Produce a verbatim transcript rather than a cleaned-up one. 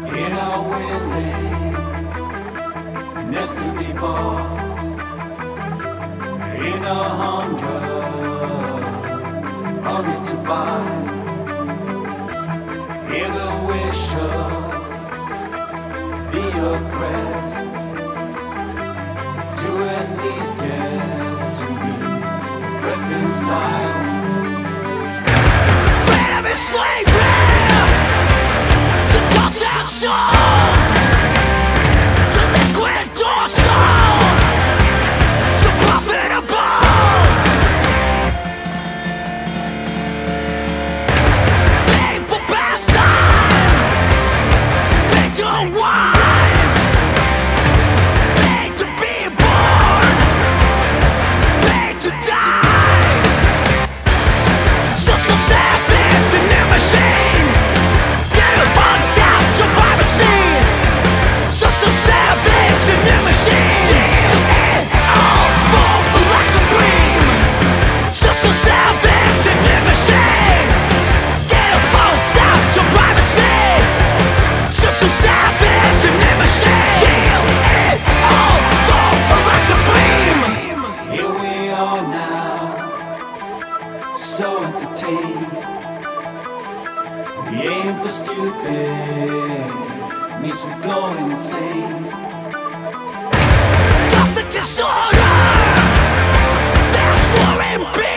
In our willingness to be boss, in our hunger, hunger to buy, in the wish of the oppressed, to at least get to be oppressed in style. Freedom is slavery. Sold, the liquid dorsal, so profitable. Painful pastime, paid to unwind, paid to be born, paid to die. Social savage in their machine. Get up on top. Social savage in the machine. And all for black supreme. Social savage in the machine. Get up on top to privacy. Social savage in the machine. And all for black supreme. Here we are now, so entertained. We aim for stupid, means we're going insane. Gothic disorder, there's war and peace.